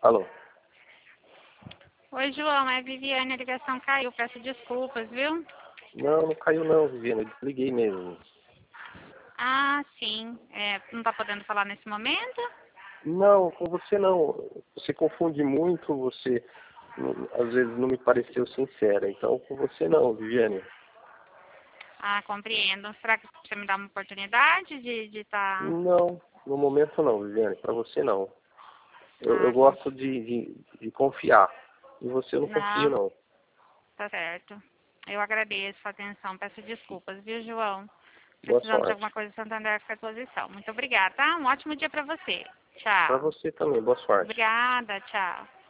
Alô? Oi, João, é Viviane, a ligação caiu, peço desculpas, viu? Não, não caiu não, Viviane, eu desliguei mesmo. Ah, sim. Não tá podendo falar nesse momento? Não, com você não. Você confunde muito, você às vezes não me pareceu sincera. Então com você não, Viviane. Ah, compreendo. Será que você me dá uma oportunidade de estar... Não, no momento não, Viviane, para você não. Eu Ah, gosto de confiar. E você eu não confio não, não. tá certo. Eu agradeço a atenção, peço desculpas, viu, João? Boa Precisando de alguma sorte. coisa, Santander fica à disposição. Muito obrigada, tá? Um ótimo dia pra você. Para Tchau. você também, boa sorte. Obrigada, tchau.